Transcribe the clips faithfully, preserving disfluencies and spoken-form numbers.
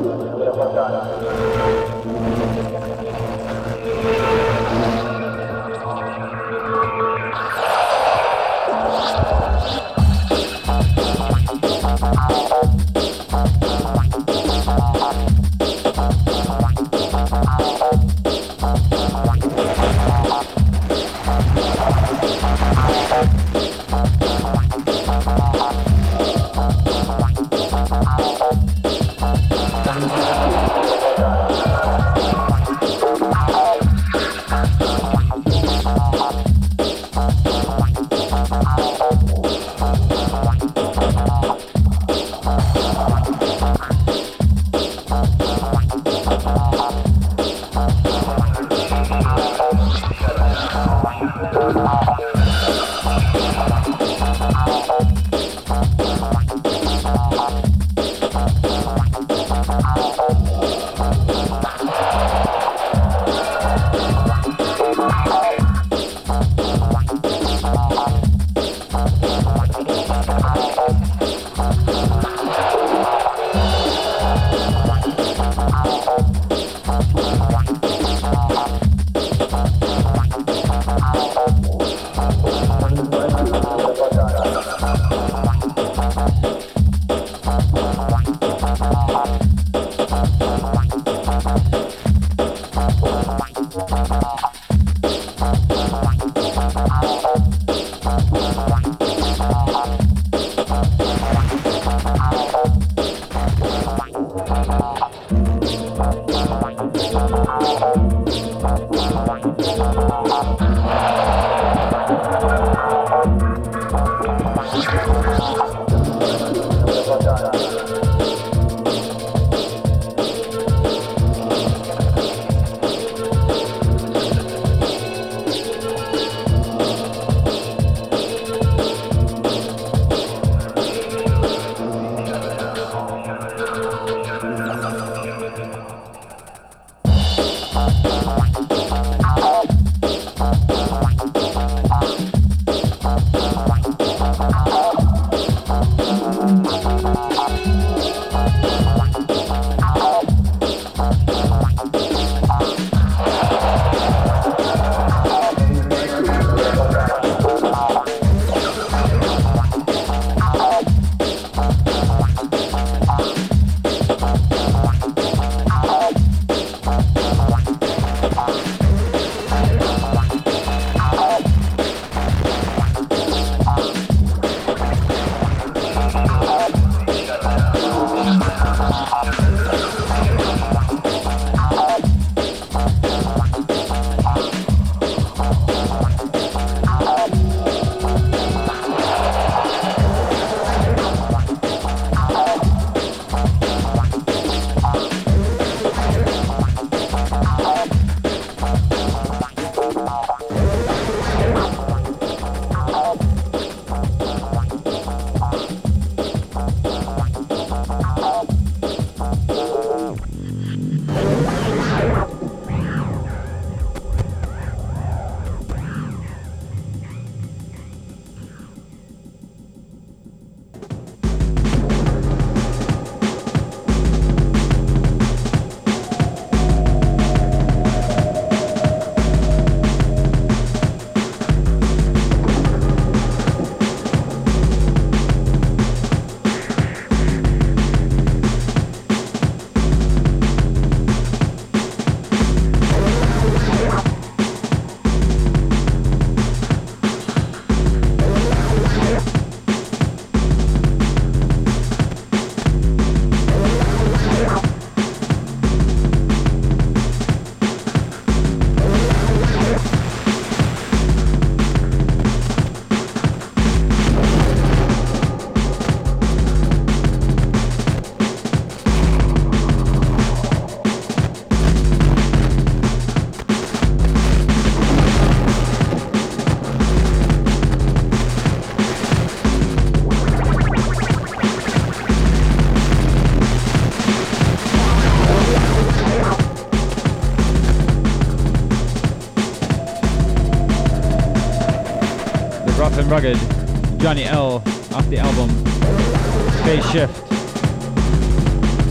Rough and Rugged, Johnny L off the album Phase Shift.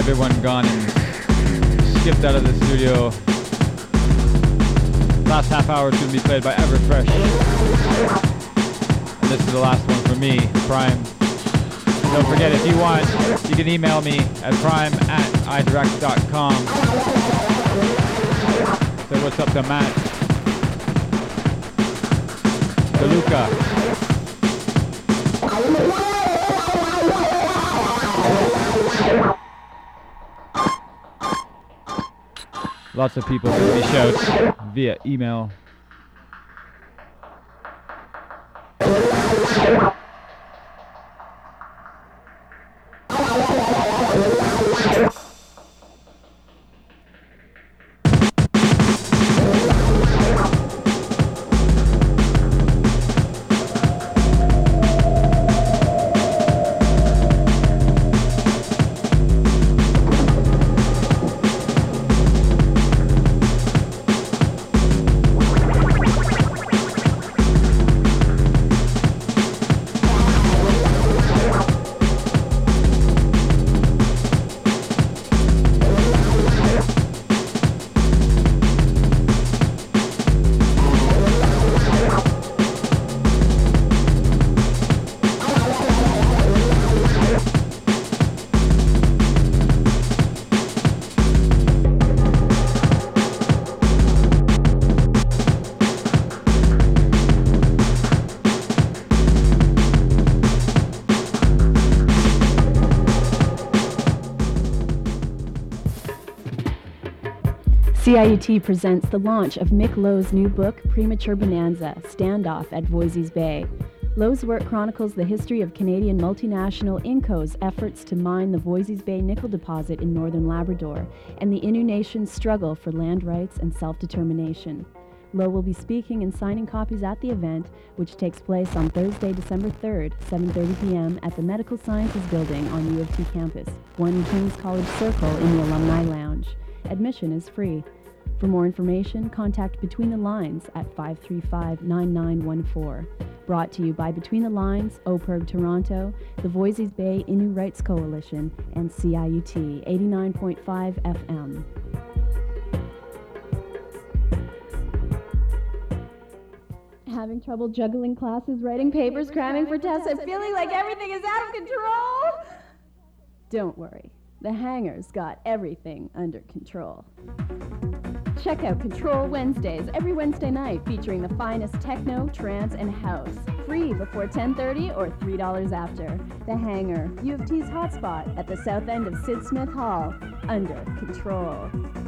everyone gone and skipped out of the studio. Last half hour is going to be played by Everfresh. And this is the last one for me, Prime. Don't forget, if you want, you can email me at prime at idirect dot com. So what's up to Matt? DeLuca. Lots of people give me shouts via email. C I U T presents the launch of Mick Lowe's new book, Premature Bonanza, Standoff at Voisey's Bay. Lowe's work chronicles the history of Canadian multinational Inco's efforts to mine the Voisey's Bay nickel deposit in northern Labrador and the Innu Nation's struggle for land rights and self-determination. Lowe will be speaking and signing copies at the event, which takes place on Thursday, December third, seven thirty p.m. at the Medical Sciences Building on U of T campus, one King's College Circle in the Alumni Lounge. Admission is free. For more information, contact Between the Lines at five three five, nine nine one four. Brought to you by Between the Lines, O P E R G Toronto, the Voisey's Bay Innu Rights Coalition, and C I U T eighty-nine point five F M. Having trouble juggling classes, writing papers, cramming for tests, and feeling like everything is out of control? Don't worry. The Hanger's got everything under control. Check out Control Wednesdays every Wednesday night, featuring the finest techno, trance, and house. Free before ten thirty or three dollars after. The Hanger, U of T's hotspot at the south end of Sid Smith Hall. Under control.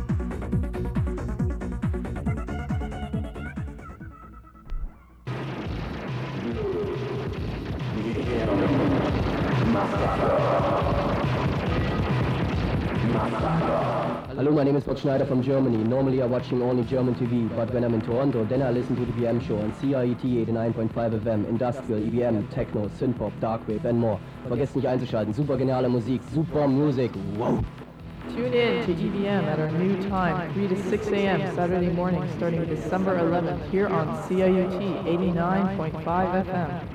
Hello, my name is Bob Schneider from Germany. Normally I'm watching only German T V, but when I'm in Toronto, then I listen to the P M show on C I E T eighty-nine point five F M, Industrial, E B M, Techno, Synthpop, Darkwave and more. Vergesst nicht einzuschalten. Super geniale Musik, super Music, wow! Tune in to E B M at our new time, three to six a.m. Saturday morning, starting December eleventh, here on C I U T eighty-nine point five F M.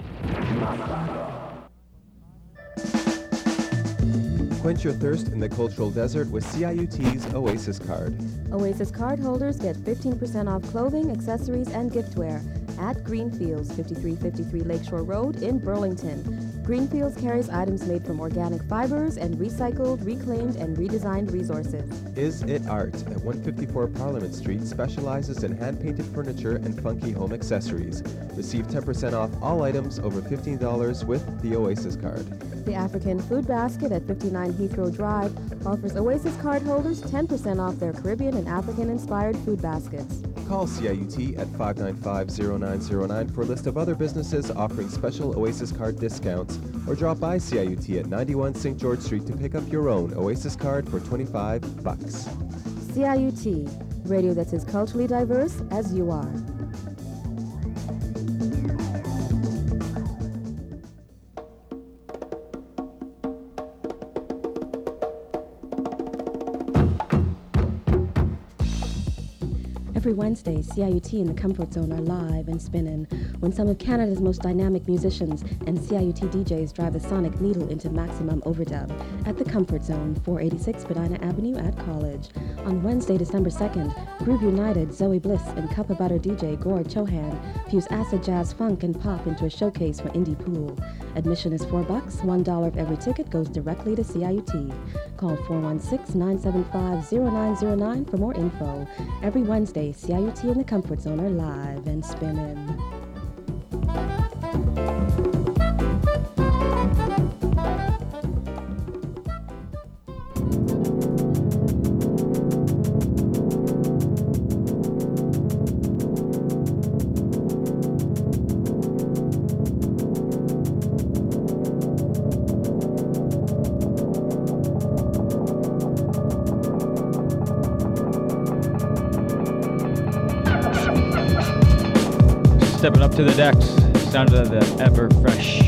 Quench your thirst in the cultural desert with C I U T's Oasis Card. Oasis card holders get fifteen percent off clothing, accessories, and giftware at Greenfields, fifty-three fifty-three Lakeshore Road in Burlington. Greenfields carries items made from organic fibers and recycled, reclaimed, and redesigned resources. Is It Art at one fifty-four Parliament Street specializes in hand-painted furniture and funky home accessories. Receive ten percent off all items over fifteen dollars with the Oasis Card. The African Food Basket at fifty-nine Heathrow Drive offers Oasis card holders ten percent off their Caribbean and African-inspired food baskets. Call C I U T at five nine five, zero nine zero nine for a list of other businesses offering special Oasis card discounts, or drop by C I U T at ninety-one Saint George Street to pick up your own Oasis card for twenty-five bucks. C I U T, radio that's as culturally diverse as you are. Every Wednesday, C I U T and the Comfort Zone are live and spinning when some of Canada's most dynamic musicians and C I U T D Js drive the sonic needle into maximum overdub at the Comfort Zone, four eighty-six Spadina Avenue at College. On Wednesday, December second, Groove United, Zoe Bliss, and Cup of Butter D J Gord Chohan fuse acid jazz, funk, and pop into a showcase for indie pool. Admission is four bucks. One dollar of every ticket goes directly to C I U T. Call four one six, nine seven five, zero nine zero nine for more info. Every Wednesday, C I U T and the Comfort Zone are live and spinning. Stepping up to the decks, sound of the Ever Fresh.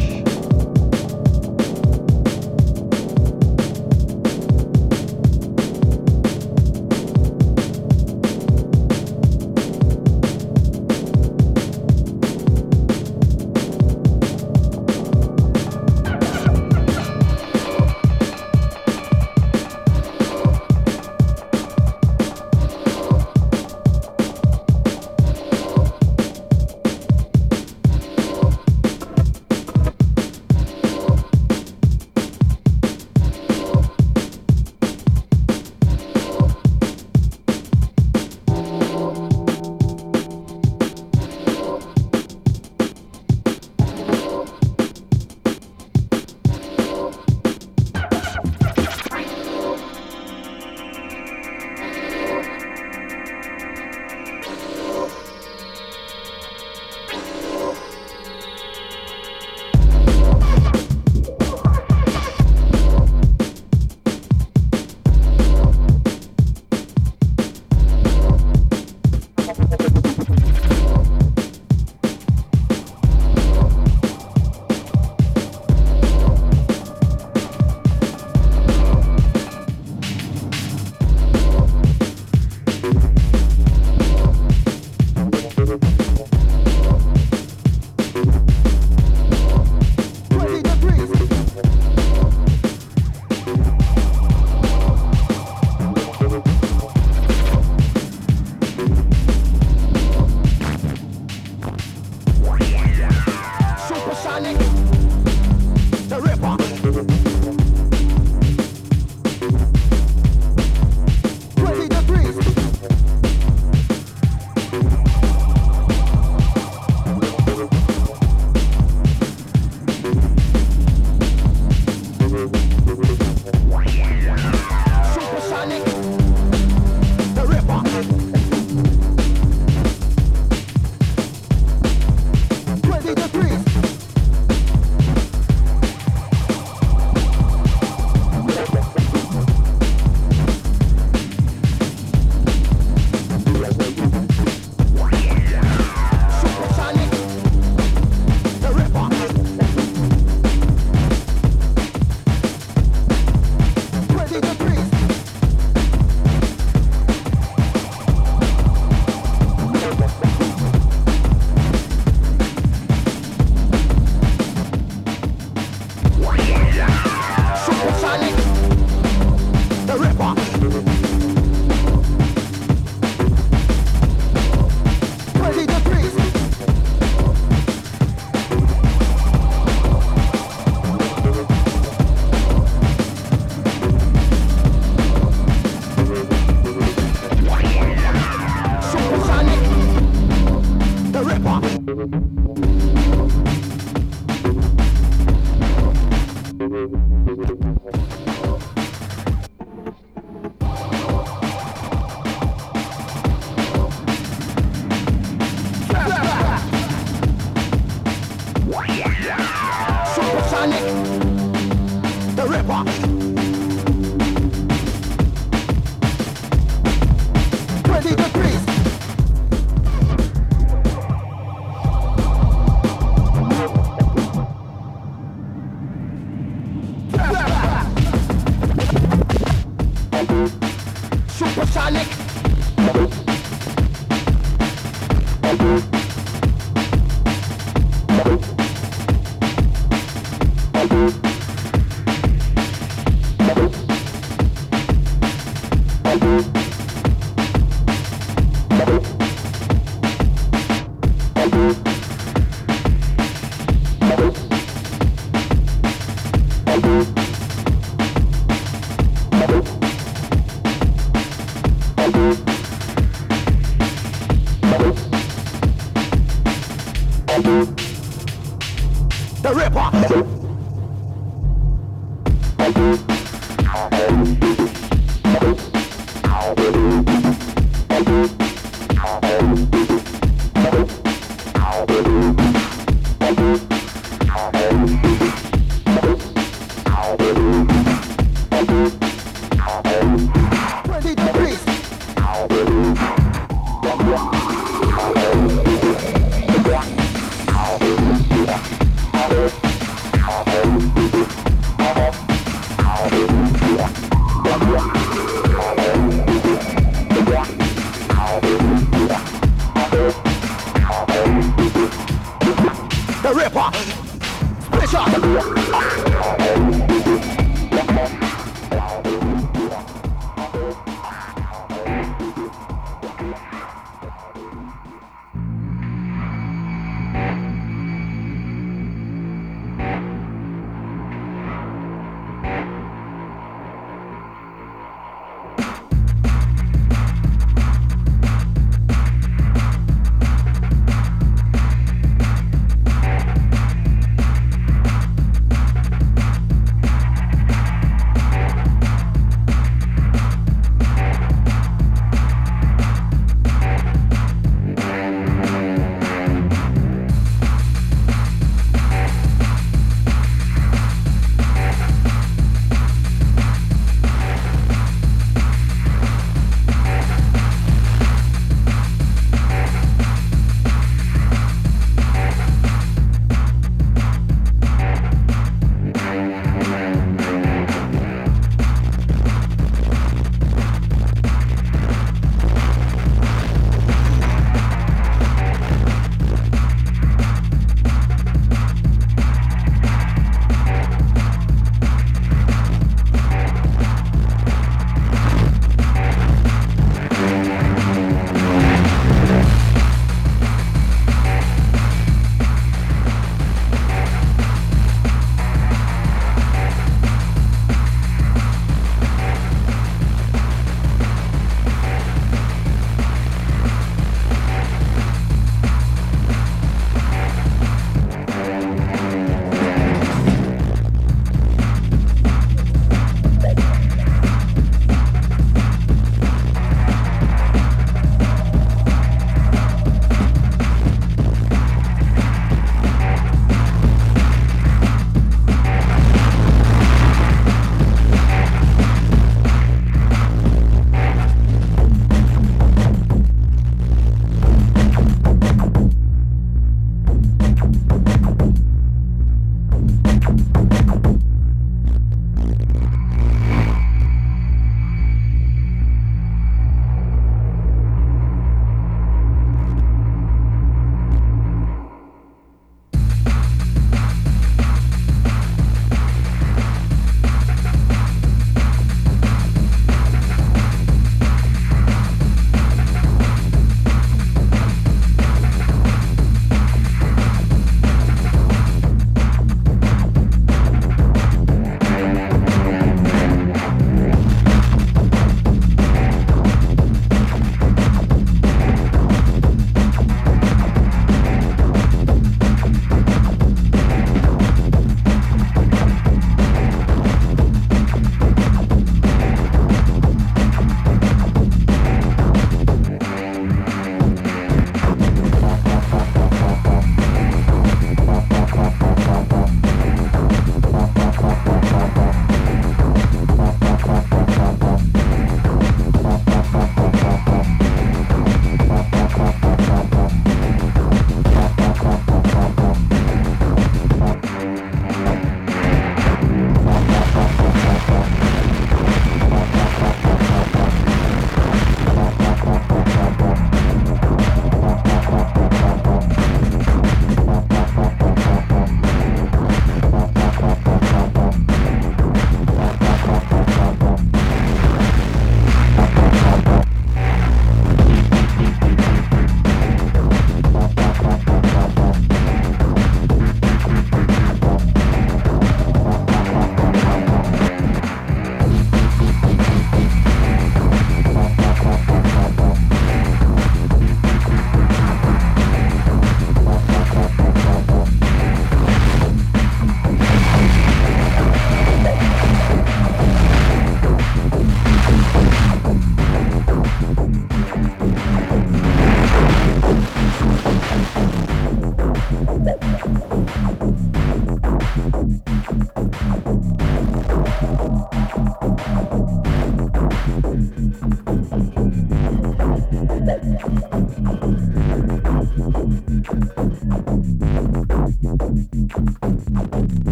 Blah, blah, blah.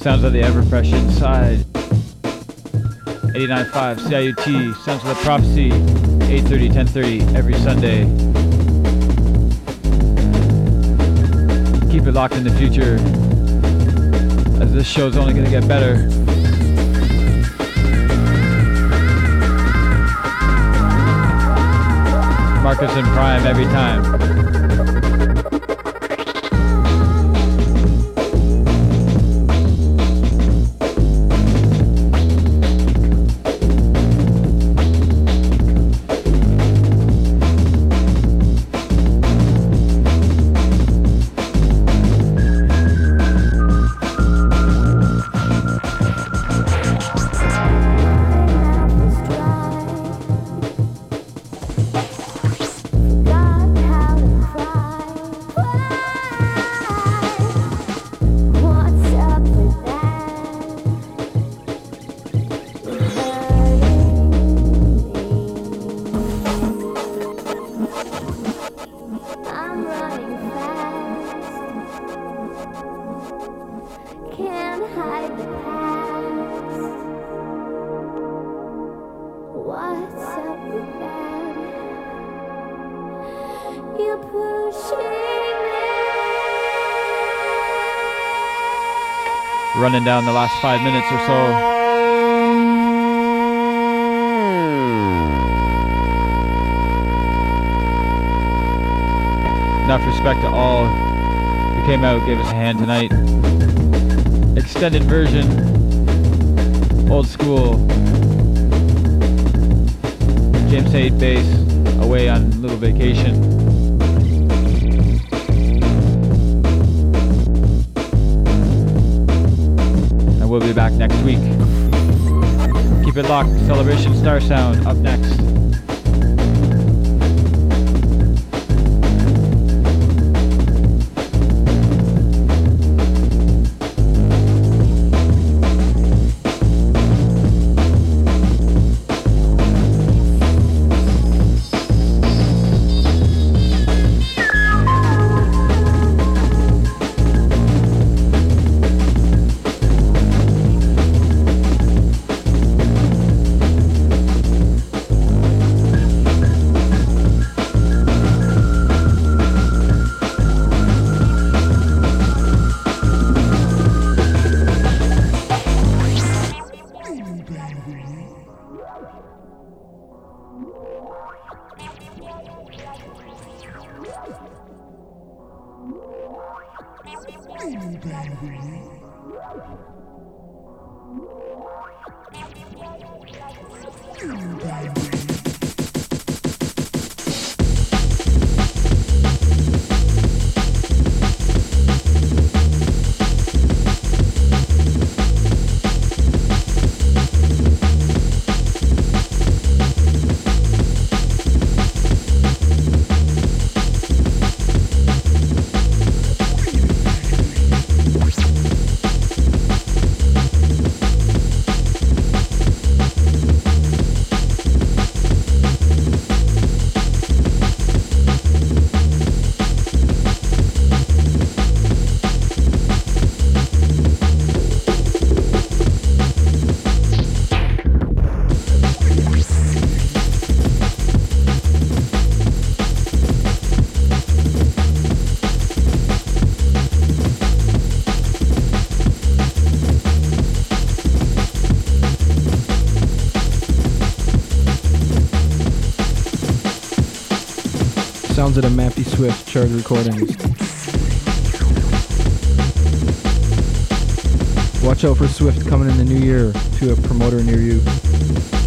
Sounds of the Everfresh inside. eighty-nine point five C I U T, Sounds of the Prophecy, eight thirty, ten thirty every Sunday. Keep it locked in the future, as this show's only going to get better. Marcus and Prime every time. Running down the last five minutes or so. Enough respect to all who came out, gave us a hand tonight. Extended version, old school. James Hayde bass, away on a little vacation. We'll be back next week. Keep it locked. Celebration Star Sound up next. Sounds of the Mappy Swift Charge recordings. Watch out for Swift coming in the new year to a promoter near you.